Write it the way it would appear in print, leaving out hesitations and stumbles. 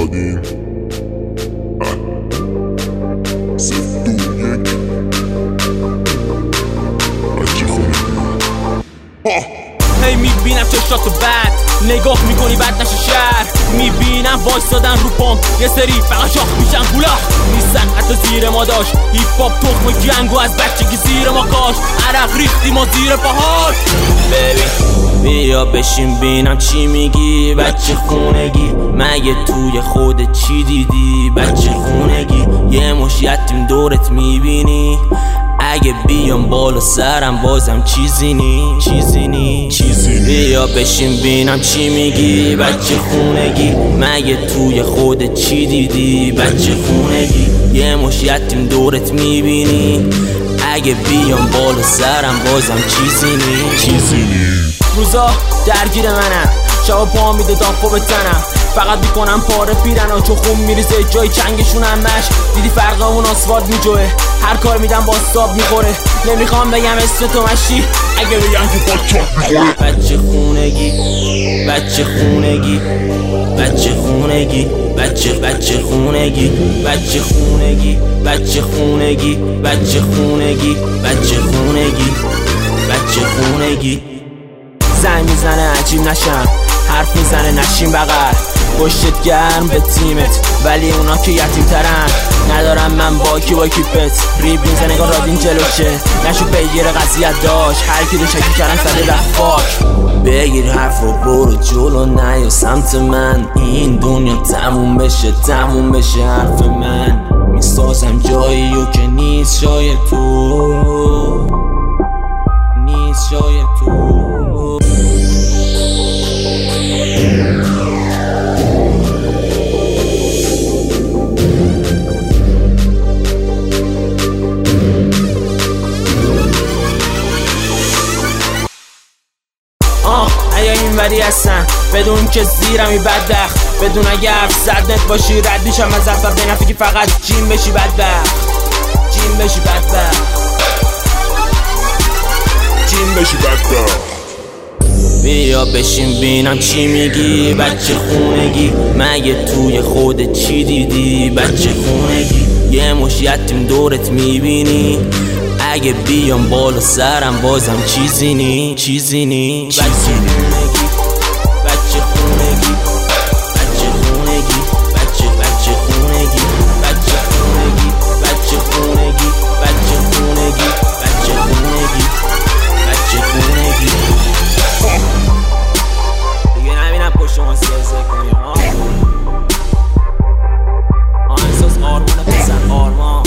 دادیم. صفر دو یک بچه خونه هی میبینم چشاتو بد نگاه میکنی بد نشه شهر. میبینم وایستادن رو پام یه سری فقط شاخ میشن گولاخ نیستن حتی زیر ما داشت. هیپ هاپ تخم جنگو از بچگی زیر ما کاش. عرق ریختیم و زیر پاهاش. ببین بیا بشین بینم چی میگی بچه خونگی. مگه توی خودت چی دیدی بچه خونگی. یه مش یتیم دورت میبینی اگه بیام بالا سرم بازم چیزی نی. بیا بشین بینم چی میگی بچه خونگی. مگه توی خودت چی دیدی بچه خونگی. یه مش یتیم دورت میبینی اگه بیام بالا سرم بازم چیزی نی. روزا درگیر منم شبا پا میده دافو به تنم. فقط میکنم پاره پیرن چون خون میریزه جای چنگشون همش. دیدی فرقمون آسفالت میجوه هر کار میدم باستاب میخوره. نمیخوام بگم اسم تو مشی اگه بگم که پاچاق میخوره. بچه خونگی بچه خونگی بچه خونگی بچه خونگی بچه خونگی بچه خونگی بچه خونگی بچه خونگی بچه خونگی. زنگ میزنه عجیب نشم حرف میزنه نشین بغل. پشتت گرم به تیمت ولی اونا که یتیم ترن. ندارم من با کیپت ریب میزنه نگاه رادین جلوشه. نشو پیگیر قضیت داشت هر کی رو شکی کردن سده رفاک. بگیر حرف و برو جلو نیا سمت من. این دنیا تموم بشه حرف من. میسازم جاییو که نیست جای تو نیست جای تو. ایا این وری هستن بدون که زیرمی بدبخت. بدون اگه 700 نت باشی رد میشم از افتر بینفی که فقط جیم بشی بدبخت. بیا بشین بینم چی میگی بچه خونگی. مگه توی خودت چی دیدی بچه خونگی. یه مش یتیم دورت میبینی اگه بیام بالا سرم بازم چیزی نی. بچه خونگی بچه خونگی بچه خونگی بچه خونگی بچه خونگی بچه خونگی بچه خونگی بچه خونگی بچه خونگی. دیگه نبینم پشت ما سیزه کنیم آهنگساز آرمان پسر آرمان.